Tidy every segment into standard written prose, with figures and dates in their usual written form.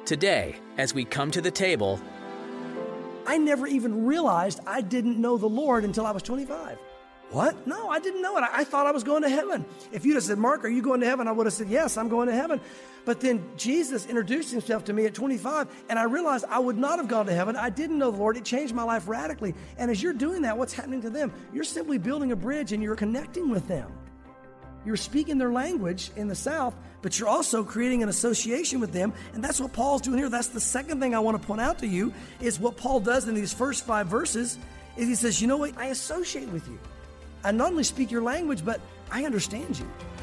Today, as we come to the table, I never even realized I didn't know the Lord until I was 25. What? No, I didn't know it. I thought I was going to heaven. If you'd have said, Mark, are you going to heaven? I would have said, yes, I'm going to heaven. But then Jesus introduced himself to me at 25, and I realized I would not have gone to heaven. I didn't know the Lord. It changed my life radically. And as you're doing that, what's happening to them? You're simply building a bridge, and you're connecting with them. You're speaking their language in the South, but you're also creating an association with them. And that's what Paul's doing here. That's the second thing I want to point out to you is what Paul does in these first 5 verses is he says, you know what? I associate with you. I not only speak your language, but I understand you.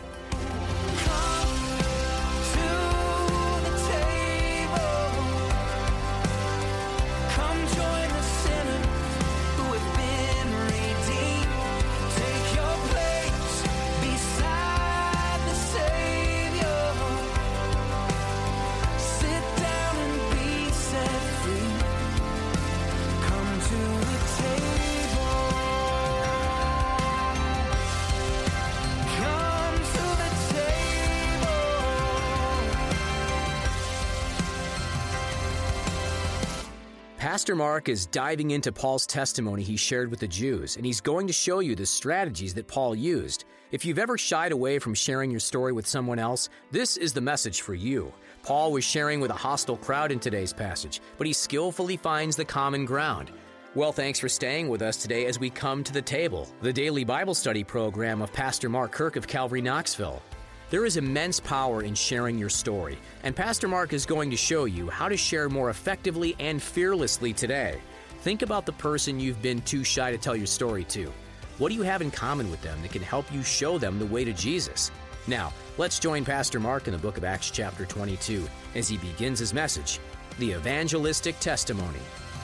Pastor Mark is diving into Paul's testimony he shared with the Jews, and he's going to show you the strategies that Paul used. If you've ever shied away from sharing your story with someone else, this is the message for you. Paul was sharing with a hostile crowd in today's passage, but he skillfully finds the common ground. Well, thanks for staying with us today as we come to the table, the daily Bible study program of Pastor Mark Kirk of Calvary Knoxville. There is immense power in sharing your story, and Pastor Mark is going to show you how to share more effectively and fearlessly today. Think about the person you've been too shy to tell your story to. What do you have in common with them that can help you show them the way to Jesus? Now, let's join Pastor Mark in the book of Acts chapter 22 as he begins his message, The Evangelistic Testimony.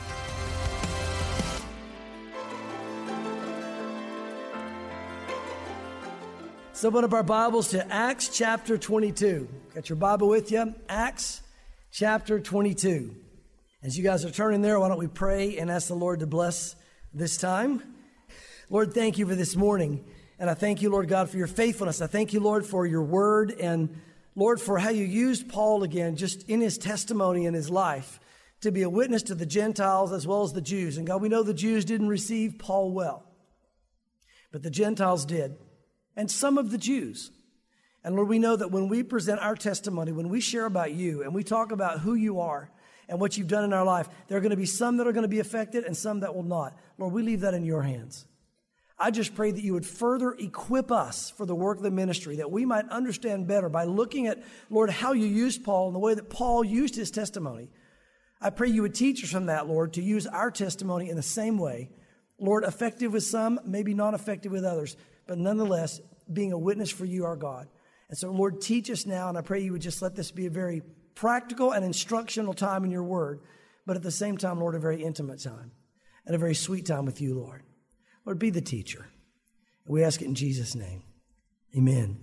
So open up our Bibles to Acts chapter 22. Got your Bible with you? Acts chapter 22. As you guys are turning there, why don't we pray and ask the Lord to bless this time? Lord, thank you for this morning. And I thank you, Lord God, for your faithfulness. I thank you, Lord, for your word. And Lord, for how you used Paul again, just in his testimony in his life, to be a witness to the Gentiles as well as the Jews. And God, we know the Jews didn't receive Paul well, but the Gentiles did. And some of the Jews. And Lord, we know that when we present our testimony, when we share about you and we talk about who you are and what you've done in our life, there are going to be some that are going to be affected and some that will not. Lord, we leave that in your hands. I just pray that you would further equip us for the work of the ministry, that we might understand better by looking at, Lord, how you used Paul and the way that Paul used his testimony. I pray you would teach us from that, Lord, to use our testimony in the same way. Lord, effective with some, maybe not effective with others, but nonetheless, being a witness for you, our God. And so, Lord, teach us now, and I pray you would just let this be a very practical and instructional time in your word, but at the same time, Lord, a very intimate time and a very sweet time with you, Lord. Lord, be the teacher. And we ask it in Jesus' name. Amen.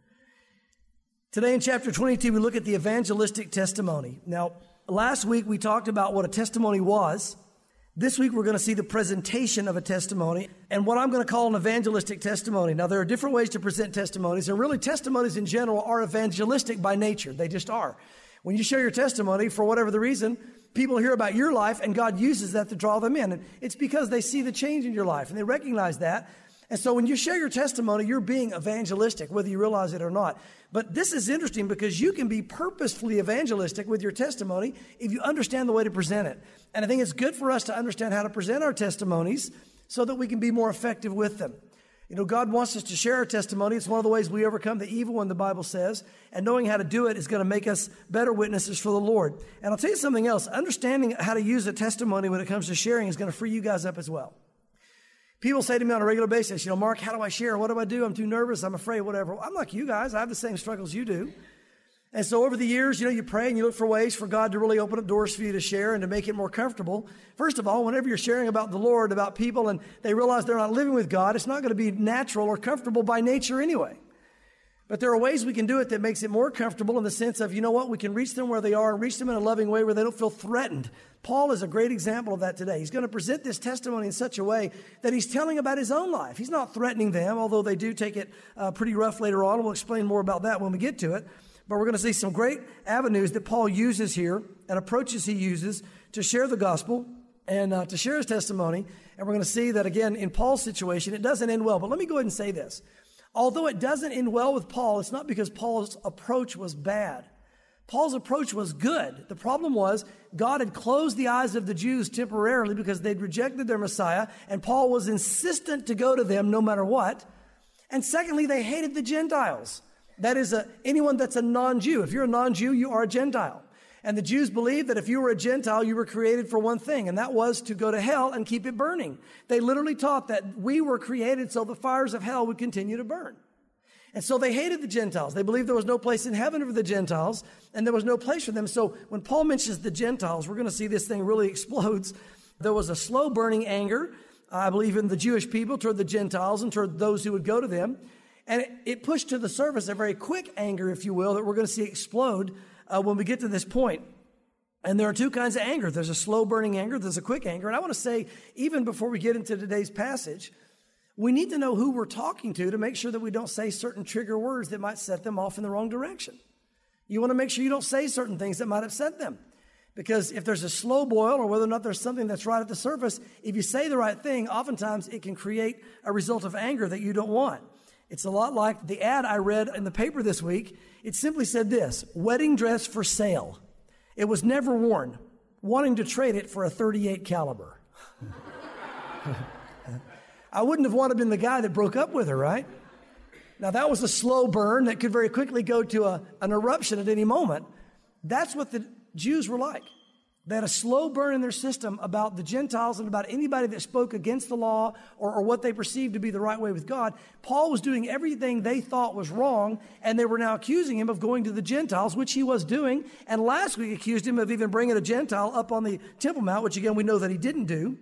Today in chapter 22, we look at the evangelistic testimony. Now, last week we talked about what a testimony was. This week, we're going to see the presentation of a testimony and what I'm going to call an evangelistic testimony. Now, there are different ways to present testimonies, and really testimonies in general are evangelistic by nature. They just are. When you share your testimony, for whatever the reason, people hear about your life, and God uses that to draw them in. And it's because they see the change in your life, and they recognize that. And so when you share your testimony, you're being evangelistic, whether you realize it or not. But this is interesting because you can be purposefully evangelistic with your testimony if you understand the way to present it. And I think it's good for us to understand how to present our testimonies so that we can be more effective with them. You know, God wants us to share our testimony. It's one of the ways we overcome the evil one, the Bible says. And knowing how to do it is going to make us better witnesses for the Lord. And I'll tell you something else. Understanding how to use a testimony when it comes to sharing is going to free you guys up as well. People say to me on a regular basis, Mark, how do I share? What do I do? I'm too nervous. I'm afraid, whatever. I'm like you guys. I have the same struggles you do. And so over the years, you pray and you look for ways for God to really open up doors for you to share and to make it more comfortable. First of all, whenever you're sharing about the Lord, about people, and they realize they're not living with God, it's not going to be natural or comfortable by nature anyway. But there are ways we can do it that makes it more comfortable in the sense of, we can reach them where they are and reach them in a loving way where they don't feel threatened. Paul is a great example of that today. He's going to present this testimony in such a way that he's telling about his own life. He's not threatening them, although they do take it pretty rough later on. We'll explain more about that when we get to it. But we're going to see some great avenues that Paul uses here and approaches he uses to share the gospel and to share his testimony. And we're going to see that, again, in Paul's situation, it doesn't end well. But let me go ahead and say this. Although it doesn't end well with Paul, it's not because Paul's approach was bad. Paul's approach was good. The problem was God had closed the eyes of the Jews temporarily because they'd rejected their Messiah, and Paul was insistent to go to them no matter what. And secondly, they hated the Gentiles. That is, anyone that's a non-Jew. If you're a non-Jew, you are a Gentile. And the Jews believed that if you were a Gentile, you were created for one thing, and that was to go to hell and keep it burning. They literally taught that we were created so the fires of hell would continue to burn. And so they hated the Gentiles. They believed there was no place in heaven for the Gentiles, and there was no place for them. So when Paul mentions the Gentiles, we're going to see this thing really explodes. There was a slow burning anger, I believe, in the Jewish people toward the Gentiles and toward those who would go to them. And it pushed to the surface a very quick anger, if you will, that we're going to see explode when we get to this point. And there are two kinds of anger. There's a slow burning anger. There's a quick anger. And I want to say, even before we get into today's passage, we need to know who we're talking to make sure that we don't say certain trigger words that might set them off in the wrong direction. You want to make sure you don't say certain things that might upset them. Because if there's a slow boil or whether or not there's something that's right at the surface, if you say the right thing, oftentimes it can create a result of anger that you don't want. It's a lot like the ad I read in the paper this week. It simply said this: wedding dress for sale. It was never worn, wanting to trade it for a .38 caliber. I wouldn't have wanted to been the guy that broke up with her, right? Now that was a slow burn that could very quickly go to an eruption at any moment. That's what the Jews were like. They had a slow burn in their system about the Gentiles and about anybody that spoke against the law or what they perceived to be the right way with God. Paul was doing everything they thought was wrong, and they were now accusing him of going to the Gentiles, which he was doing. And last week accused him of even bringing a Gentile up on the Temple Mount, which again we know that he didn't do.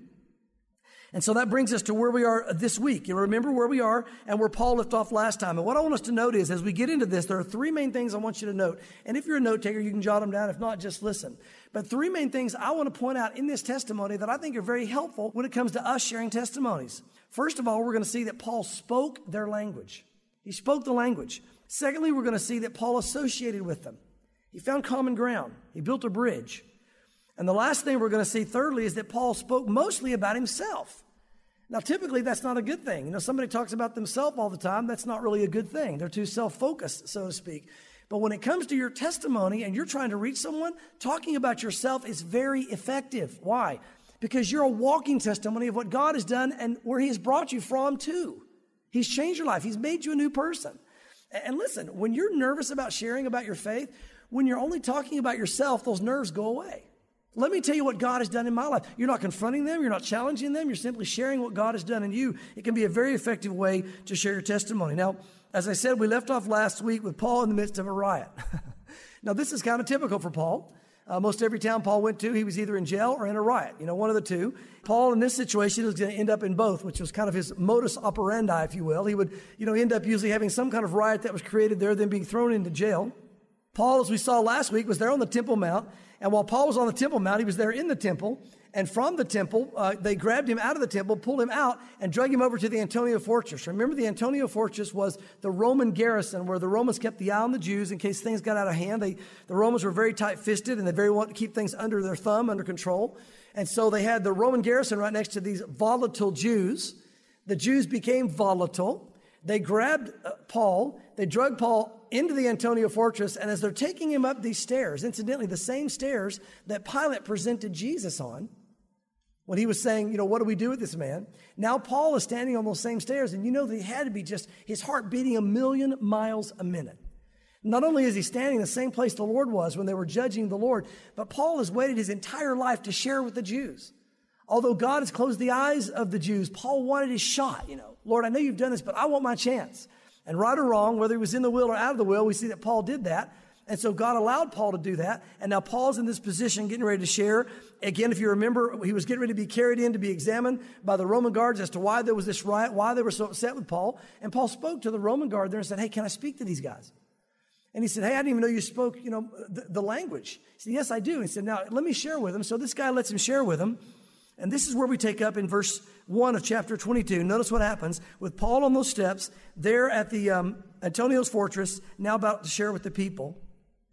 And so that brings us to where we are this week. You remember where we are and where Paul left off last time. And what I want us to note is, as we get into this, there are three main things I want you to note. And if you're a note taker, you can jot them down. If not, just listen. But three main things I want to point out in this testimony that I think are very helpful when it comes to us sharing testimonies. First of all, we're going to see that Paul spoke their language. He spoke the language. Secondly, we're going to see that Paul associated with them. He found common ground. He built a bridge. And the last thing we're going to see, thirdly, is that Paul spoke mostly about himself. Now, typically, that's not a good thing. You know, somebody talks about themselves all the time. That's not really a good thing. They're too self-focused, so to speak. But when it comes to your testimony and you're trying to reach someone, talking about yourself is very effective. Why? Because you're a walking testimony of what God has done and where he has brought you from to. He's changed your life. He's made you a new person. And listen, when you're nervous about sharing about your faith, when you're only talking about yourself, those nerves go away. Let me tell you what God has done in my life. You're not confronting them. You're not challenging them. You're simply sharing what God has done in you. It can be a very effective way to share your testimony. Now, as I said, we left off last week with Paul in the midst of a riot. Now, this is kind of typical for Paul. Most every town Paul went to, he was either in jail or in a riot, one of the two. Paul, in this situation, was going to end up in both, which was kind of his modus operandi, if you will. He would, end up usually having some kind of riot that was created there, then being thrown into jail. Paul, as we saw last week, was there on the Temple Mount. And while Paul was on the Temple Mount, he was there in the temple. And from the temple, they grabbed him out of the temple, pulled him out, and drug him over to the Antonia Fortress. Remember, the Antonia Fortress was the Roman garrison where the Romans kept the eye on the Jews in case things got out of hand. The Romans were very tight-fisted, and they very wanted to keep things under their thumb, under control. And so they had the Roman garrison right next to these volatile Jews. The Jews became volatile. They grabbed Paul. They dragged Paul into the Antonia Fortress, and as they're taking him up these stairs, incidentally, the same stairs that Pilate presented Jesus on when he was saying, what do we do with this man? Now Paul is standing on those same stairs, and that he had to be just his heart beating 1,000,000 miles a minute. Not only is he standing in the same place the Lord was when they were judging the Lord, but Paul has waited his entire life to share with the Jews. Although God has closed the eyes of the Jews, Paul wanted his shot, Lord, I know you've done this, but I want my chance. And right or wrong, whether he was in the will or out of the will, we see that Paul did that. And so God allowed Paul to do that. And now Paul's in this position getting ready to share. Again, if you remember, he was getting ready to be carried in to be examined by the Roman guards as to why there was this riot, why they were so upset with Paul. And Paul spoke to the Roman guard there and said, hey, can I speak to these guys? And he said, hey, I didn't even know you spoke, the language. He said, yes, I do. He said, now let me share with him. So this guy lets him share with him. And this is where we take up in verse 1 of chapter 22. Notice what happens with Paul on those steps there at the Antonio's fortress, now about to share with the people.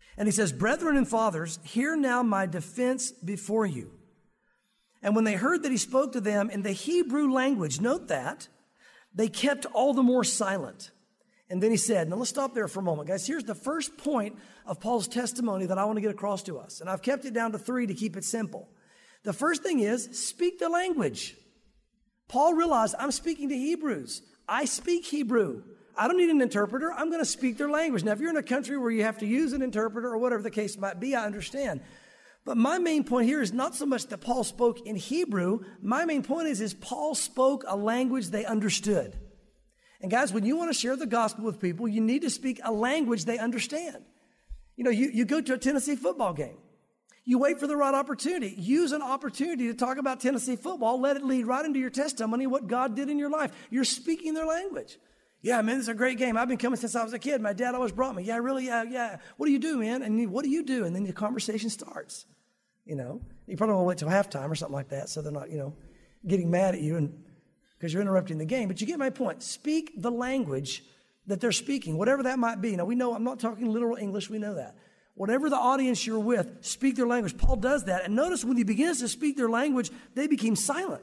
And he says, brethren and fathers, hear now my defense before you. And when they heard that he spoke to them in the Hebrew language, note that, they kept all the more silent. And then he said, now let's stop there for a moment, guys. Here's the first point of Paul's testimony that I want to get across to us. And I've kept it down to 3 to keep it simple. The first thing is, speak the language. Paul realized, I'm speaking to Hebrews. I speak Hebrew. I don't need an interpreter. I'm going to speak their language. Now, if you're in a country where you have to use an interpreter or whatever the case might be, I understand. But my main point here is not so much that Paul spoke in Hebrew. My main point is Paul spoke a language they understood. And guys, when you want to share the gospel with people, you need to speak a language they understand. You know, you go to a Tennessee football game. You wait for the right opportunity. Use an opportunity to talk about Tennessee football. Let it lead right into your testimony, what God did in your life. You're speaking their language. Yeah, man, this is a great game. I've been coming since I was a kid. My dad always brought me. Yeah, really? Yeah. What do you do, man? And what do you do? And then the conversation starts. You know, you probably want to wait till halftime or something like that so they're not, getting mad at you and because you're interrupting the game. But you get my point. Speak the language that they're speaking, whatever that might be. Now, we know I'm not talking literal English. We know that. Whatever the audience you're with, speak their language. Paul does that. And notice when he begins to speak their language, they became silent.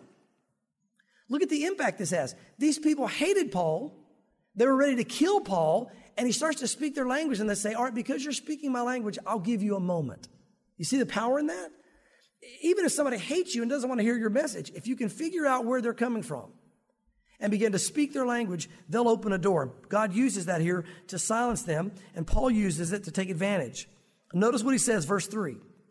Look at the impact this has. These people hated Paul. They were ready to kill Paul. And he starts to speak their language. And they say, all right, because you're speaking my language, I'll give you a moment. You see the power in that? Even if somebody hates you and doesn't want to hear your message, if you can figure out where they're coming from and begin to speak their language, they'll open a door. God uses that here to silence them, and Paul uses it to take advantage. Notice what he says, verse 3.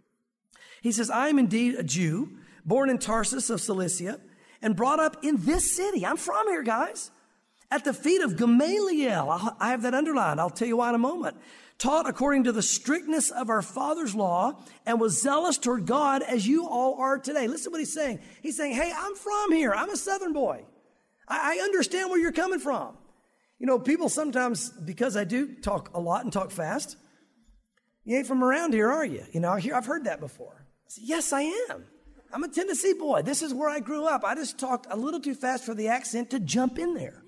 He says, I am indeed a Jew, born in Tarsus of Cilicia, and brought up in this city. I'm from here, guys. At the feet of Gamaliel. I have that underlined. I'll tell you why in a moment. Taught according to the strictness of our father's law, and was zealous toward God as you all are today. Listen to what he's saying. He's saying, hey, I'm from here. I'm a Southern boy. I understand where you're coming from. You know, people sometimes, because I do talk a lot and talk fast, you ain't from around here, are you? You know, I've heard that before. I say, yes, I am. I'm a Tennessee boy. This is where I grew up. I just talked a little too fast for the accent to jump in there.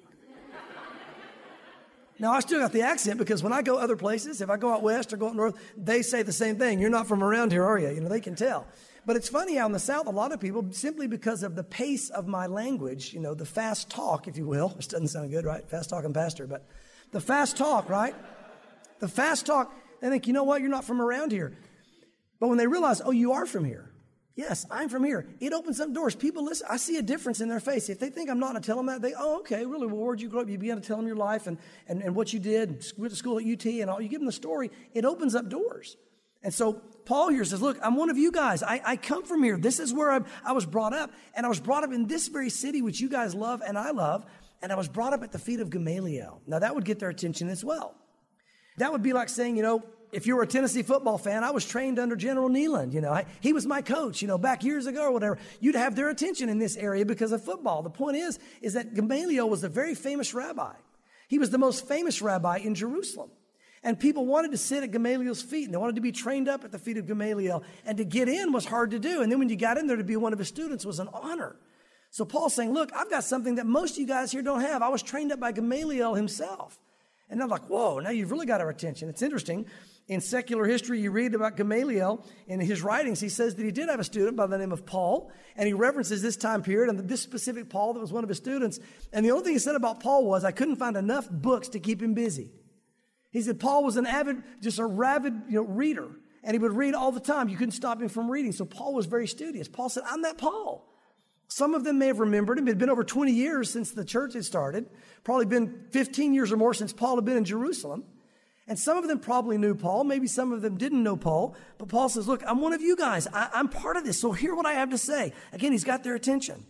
Now, I still got the accent because when I go other places, if I go out west or go out north, they say the same thing. You're not from around here, are you? You know, they can tell. But it's funny how in the South, a lot of people, simply because of the pace of my language, you know, the fast talk, if you will, which doesn't sound good, right? Fast talking pastor, but the fast talk, right? The fast talk, they think, you know what? You're not from around here. But when they realize, oh, you are from here. Yes, I'm from here. It opens up doors. People listen. I see a difference in their face. If they think I'm not going to tell them that, okay, really, well, where'd you grow up? You begin to tell them your life and what you did, went to school at UT and all. You give them the story. It opens up doors. And so Paul here says, look, I'm one of you guys. I come from here. This is where I was brought up. And I was brought up in this very city, which you guys love and I love. And I was brought up at the feet of Gamaliel. Now, that would get their attention as well. That would be like saying, you know, if you were a Tennessee football fan, I was trained under General Neyland. You know, he was my coach, you know, back years ago or whatever. You'd have their attention in this area because of football. The point is that Gamaliel was a very famous rabbi. He was the most famous rabbi in Jerusalem. And people wanted to sit at Gamaliel's feet, and they wanted to be trained up at the feet of Gamaliel. And to get in was hard to do. And then when you got in there to be one of his students was an honor. So Paul's saying, look, I've got something that most of you guys here don't have. I was trained up by Gamaliel himself. And I'm like, whoa, now you've really got our attention. It's interesting. In secular history, you read about Gamaliel in his writings. He says that he did have a student by the name of Paul, and he references this time period and this specific Paul that was one of his students. And the only thing he said about Paul was, I couldn't find enough books to keep him busy. He said Paul was just a rabid, reader, and he would read all the time. You couldn't stop him from reading. So Paul was very studious. Paul said, I'm that Paul. Some of them may have remembered him. It had been over 20 years since the church had started. Probably been 15 years or more since Paul had been in Jerusalem. And some of them probably knew Paul. Maybe some of them didn't know Paul. But Paul says, look, I'm one of you guys. I'm part of this. So hear what I have to say. Again, he's got their attention.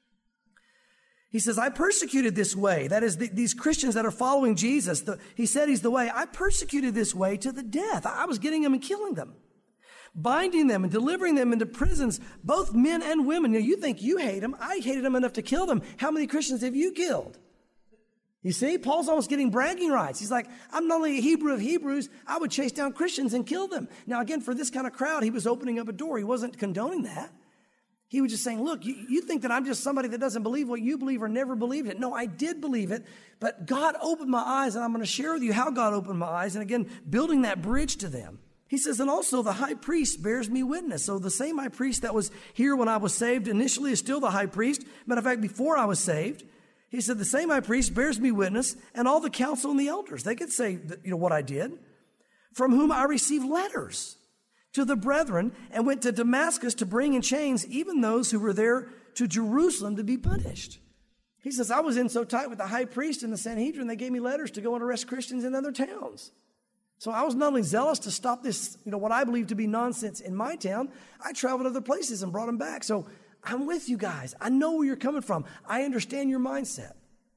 He says, I persecuted this way. That is, these Christians that are following Jesus. He said he's the way. I persecuted this way to the death. I was getting them and killing them, binding them and delivering them into prisons, both men and women. You think you hate them. I hated them enough to kill them. How many Christians have you killed? You see, Paul's almost getting bragging rights. He's like, I'm not only a Hebrew of Hebrews, I would chase down Christians and kill them. Now, again, for this kind of crowd, he was opening up a door. He wasn't condoning that. He was just saying, look, you think that I'm just somebody that doesn't believe what you believe or never believed it. No, I did believe it, but God opened my eyes, and I'm going to share with you how God opened my eyes. And again, building that bridge to them. He says, and also the high priest bears me witness. So the same high priest that was here when I was saved initially is still the high priest. Matter of fact, before I was saved, he said, the same high priest bears me witness, and all the council and the elders. They could say, what I did. From whom I received letters to the brethren and went to Damascus to bring in chains even those who were there to Jerusalem to be punished. He says, I was in so tight with the high priest and the Sanhedrin, they gave me letters to go and arrest Christians in other towns. So I was not only zealous to stop this, what I believe to be nonsense in my town, I traveled to other places and brought them back. So I'm with you guys. I know where you're coming from. I understand your mindset.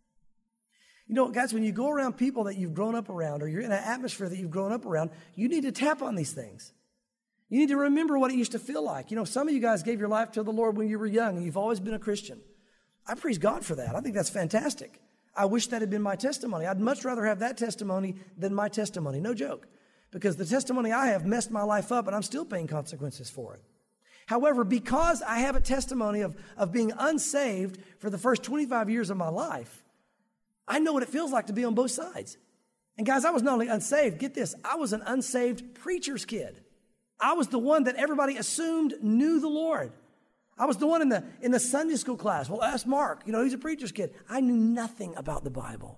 Guys, when you go around people that you've grown up around or you're in an atmosphere that you've grown up around, you need to tap on these things. You need to remember what it used to feel like. Some of you guys gave your life to the Lord when you were young and you've always been a Christian. I praise God for that. I think that's fantastic. I wish that had been my testimony. I'd much rather have that testimony than my testimony. No joke. Because the testimony I have messed my life up and I'm still paying consequences for it. However, because I have a testimony of being unsaved for the first 25 years of my life, I know what it feels like to be on both sides. And guys, I was not only unsaved, get this, I was an unsaved preacher's kid. I was the one that everybody assumed knew the Lord. I was the one in the Sunday school class. Well, ask Mark. He's a preacher's kid. I knew nothing about the Bible.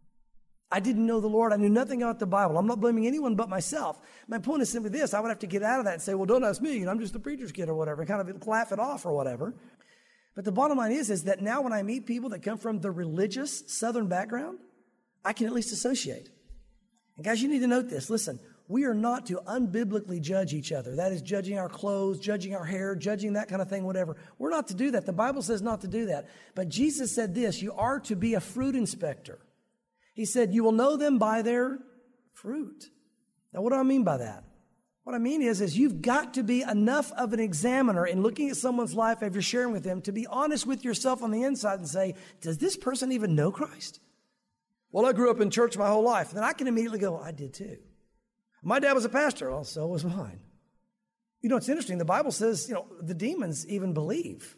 I didn't know the Lord. I knew nothing about the Bible. I'm not blaming anyone but myself. My point is simply this. I would have to get out of that and say, well, don't ask me. I'm just a preacher's kid or whatever, and kind of laugh it off or whatever. But the bottom line is that now when I meet people that come from the religious Southern background, I can at least associate. And guys, you need to note this. Listen, we are not to unbiblically judge each other. That is judging our clothes, judging our hair, judging that kind of thing, whatever. We're not to do that. The Bible says not to do that. But Jesus said this, you are to be a fruit inspector. He said, you will know them by their fruit. Now, what do I mean by that? What I mean is you've got to be enough of an examiner in looking at someone's life as you're sharing with them to be honest with yourself on the inside and say, does this person even know Christ? Well, I grew up in church my whole life. And then I can immediately go, I did too. My dad was a pastor. Well, so was mine. It's interesting. The Bible says, the demons even believe.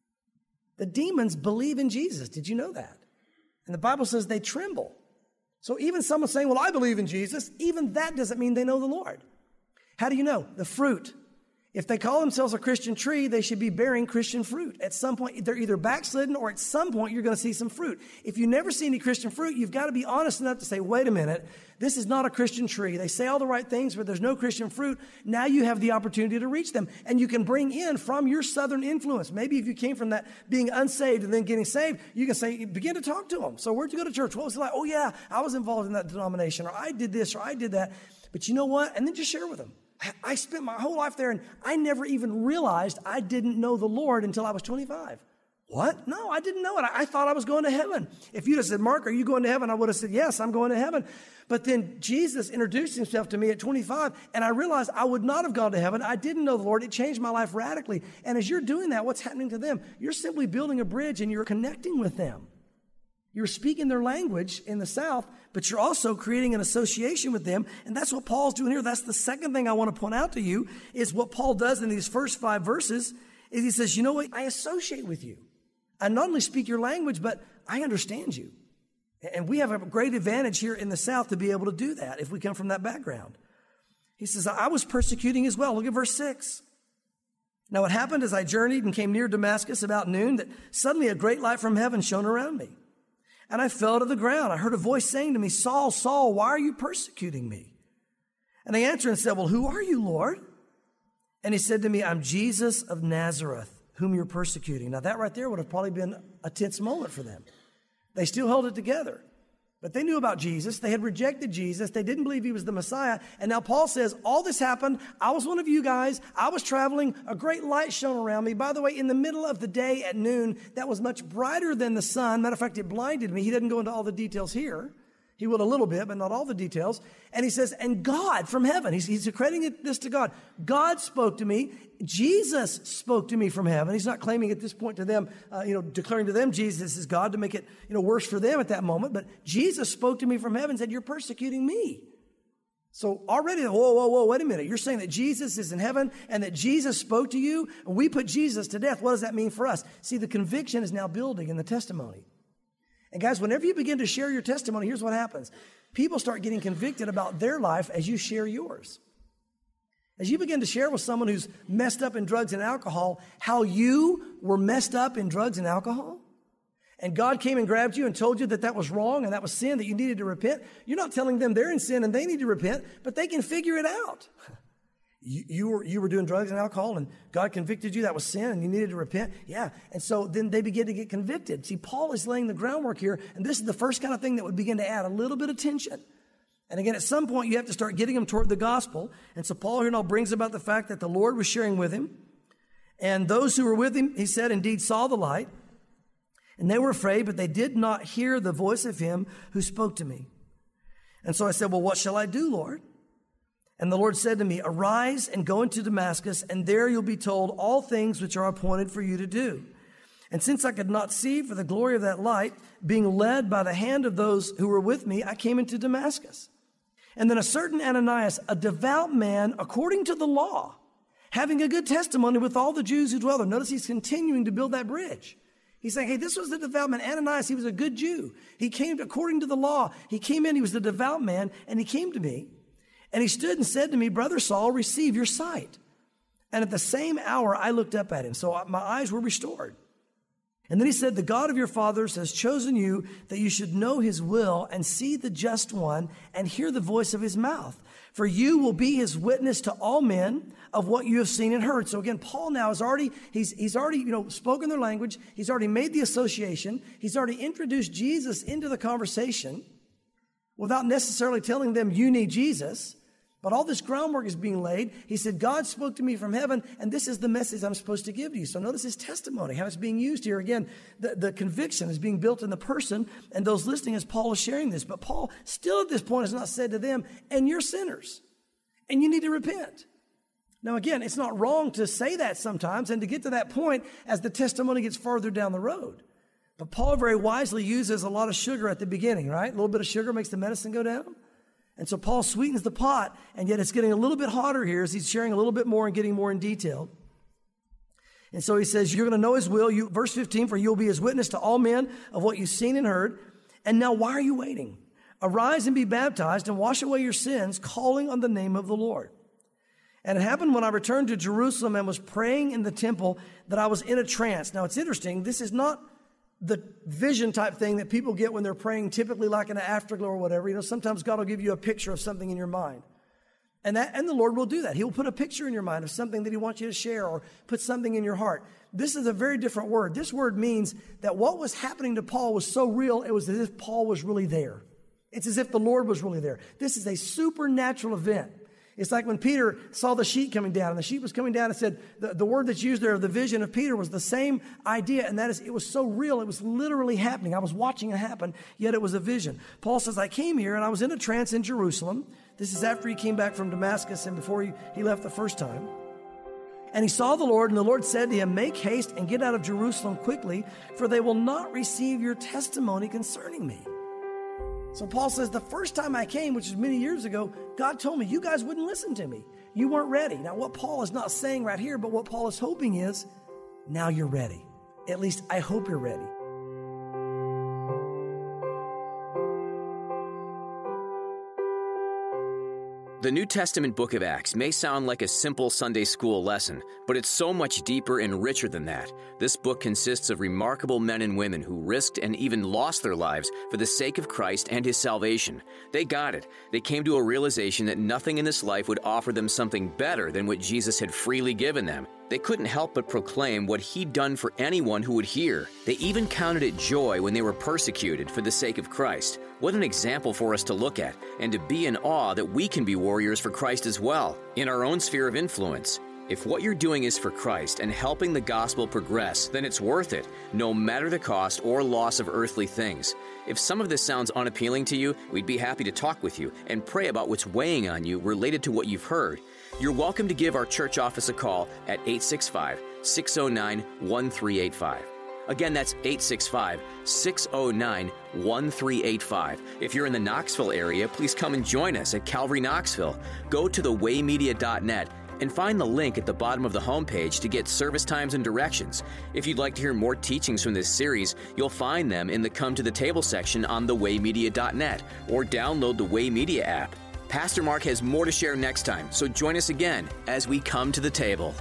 The demons believe in Jesus. Did you know that? And the Bible says they tremble. So even someone saying, well, I believe in Jesus, even that doesn't mean they know the Lord. How do you know? The fruit. If they call themselves a Christian tree, they should be bearing Christian fruit. At some point, they're either backslidden or at some point you're going to see some fruit. If you never see any Christian fruit, you've got to be honest enough to say, wait a minute, this is not a Christian tree. They say all the right things, but there's no Christian fruit. Now you have the opportunity to reach them. And you can bring in from your Southern influence. Maybe if you came from that being unsaved and then getting saved, you can say, begin to talk to them. So where'd you go to church? What was it like? Oh yeah, I was involved in that denomination, or I did this, or I did that. But you know what? And then just share with them. I spent my whole life there and I never even realized I didn't know the Lord until I was 25. What? No, I didn't know it. I thought I was going to heaven. If you'd have said, Mark, are you going to heaven? I would have said, yes, I'm going to heaven. But then Jesus introduced himself to me at 25 and I realized I would not have gone to heaven. I didn't know the Lord. It changed my life radically. And as you're doing that, what's happening to them? You're simply building a bridge and you're connecting with them. You're speaking their language in the South, but you're also creating an association with them. And that's what Paul's doing here. That's the second thing I want to point out to you is what Paul does in these first 5 verses is he says, you know what? I associate with you. I not only speak your language, but I understand you. And we have a great advantage here in the South to be able to do that if we come from that background. He says, I was persecuting as well. Look at verse 6. Now it happened as I journeyed and came near Damascus about noon that suddenly a great light from heaven shone around me. And I fell to the ground. I heard a voice saying to me, Saul, Saul, why are you persecuting me? And I answered and said, well, who are you, Lord? And he said to me, I'm Jesus of Nazareth, whom you're persecuting. Now that right there would have probably been a tense moment for them. They still held it together. But they knew about Jesus. They had rejected Jesus. They didn't believe he was the Messiah. And now Paul says, all this happened. I was one of you guys. I was traveling. A great light shone around me. By the way, in the middle of the day at noon, that was much brighter than the sun. Matter of fact, it blinded me. He doesn't go into all the details here. He will a little bit, but not all the details. And he says, and God from heaven, he's accrediting this to God. God spoke to me. Jesus spoke to me from heaven. He's not claiming at this point to them, declaring to them Jesus is God to make it, worse for them at that moment. But Jesus spoke to me from heaven and said, you're persecuting me. So already, whoa, wait a minute. You're saying that Jesus is in heaven and that Jesus spoke to you and we put Jesus to death. What does that mean for us? See, the conviction is now building in the testimony. And guys, whenever you begin to share your testimony, here's what happens. People start getting convicted about their life as you share yours. As you begin to share with someone who's messed up in drugs and alcohol, how you were messed up in drugs and alcohol, and God came and grabbed you and told you that that was wrong and that was sin, that you needed to repent, you're not telling them they're in sin and they need to repent, but they can figure it out. You were doing drugs and alcohol and God convicted you. That was sin and you needed to repent. Yeah. And so then they begin to get convicted. See, Paul is laying the groundwork here. And this is the first kind of thing that would begin to add a little bit of tension. And again, at some point you have to start getting them toward the gospel. And so Paul here now brings about the fact that the Lord was sharing with him. And those who were with him, he said, indeed saw the light. And they were afraid, but they did not hear the voice of him who spoke to me. And so I said, well, what shall I do, Lord? And the Lord said to me, arise and go into Damascus, and there you'll be told all things which are appointed for you to do. And since I could not see for the glory of that light, being led by the hand of those who were with me, I came into Damascus. And then a certain Ananias, a devout man according to the law, having a good testimony with all the Jews who dwell there. Notice he's continuing to build that bridge. He's saying, hey, this was the devout man. Ananias, he was a good Jew. He came according to the law. He came in, he was the devout man, and he came to me. And he stood and said to me, Brother Saul, receive your sight. And at the same hour, I looked up at him. So my eyes were restored. And then he said, the God of your fathers has chosen you that you should know his will and see the just one and hear the voice of his mouth. For you will be his witness to all men of what you have seen and heard. So again, Paul now is already, he's already, spoken their language. He's already made the association. He's already introduced Jesus into the conversation without necessarily telling them you need Jesus. But all this groundwork is being laid. He said, God spoke to me from heaven, and this is the message I'm supposed to give to you. So notice his testimony, how it's being used here. Again, the conviction is being built in the person and those listening as Paul is sharing this. But Paul still at this point has not said to them, and you're sinners, and you need to repent. Now again, it's not wrong to say that sometimes and to get to that point as the testimony gets farther down the road. But Paul very wisely uses a lot of sugar at the beginning, right? A little bit of sugar makes the medicine go down. And so Paul sweetens the pot, and yet it's getting a little bit hotter here as he's sharing a little bit more and getting more in detail. And so he says, you're going to know his will. Verse 15, for you'll be his witness to all men of what you've seen and heard. And now why are you waiting? Arise and be baptized and wash away your sins, calling on the name of the Lord. And it happened when I returned to Jerusalem and was praying in the temple that I was in a trance. Now it's interesting. This is not the vision type thing that people get when they're praying, typically like in an afterglow or whatever. Sometimes God will give you a picture of something in your mind. And the Lord will do that. He'll put a picture in your mind of something that he wants you to share or put something in your heart. This is a very different word. This word means that what was happening to Paul was so real, it was as if Paul was really there. It's as if the Lord was really there. This is a supernatural event. It's like when Peter saw the sheet coming down, and the sheet was coming down and said, the word that's used there of the vision of Peter was the same idea, and that is, it was so real, it was literally happening. I was watching it happen, yet it was a vision. Paul says, I came here, and I was in a trance in Jerusalem. This is after he came back from Damascus and before he left the first time. And he saw the Lord, and the Lord said to him, make haste and get out of Jerusalem quickly, for they will not receive your testimony concerning me. So Paul says, the first time I came, which is many years ago, God told me, you guys wouldn't listen to me. You weren't ready. Now, what Paul is not saying right here, but what Paul is hoping is, now you're ready. At least I hope you're ready. The New Testament book of Acts may sound like a simple Sunday school lesson, but it's so much deeper and richer than that. This book consists of remarkable men and women who risked and even lost their lives for the sake of Christ and his salvation. They got it. They came to a realization that nothing in this life would offer them something better than what Jesus had freely given them. They couldn't help but proclaim what he'd done for anyone who would hear. They even counted it joy when they were persecuted for the sake of Christ. What an example for us to look at and to be in awe that we can be warriors for Christ as well, in our own sphere of influence. If what you're doing is for Christ and helping the gospel progress, then it's worth it, no matter the cost or loss of earthly things. If some of this sounds unappealing to you, we'd be happy to talk with you and pray about what's weighing on you related to what you've heard. You're welcome to give our church office a call at 865-609-1385. Again, that's 865-609-1385. If you're in the Knoxville area, please come and join us at Calvary Knoxville. Go to thewaymedia.net and find the link at the bottom of the homepage to get service times and directions. If you'd like to hear more teachings from this series, you'll find them in the Come to the Table section on thewaymedia.net or download the Way Media app. Pastor Mark has more to share next time, so join us again as we come to the table.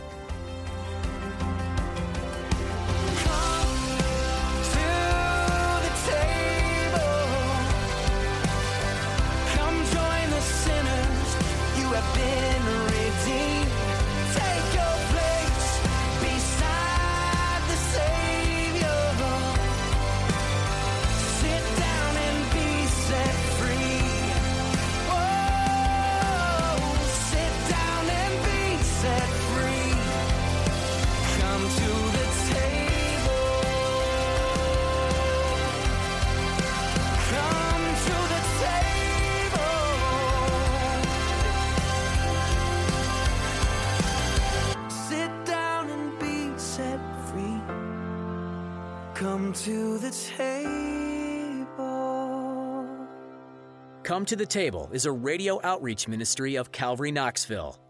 Come to the table. Come to the Table is a radio outreach ministry of Calvary Knoxville.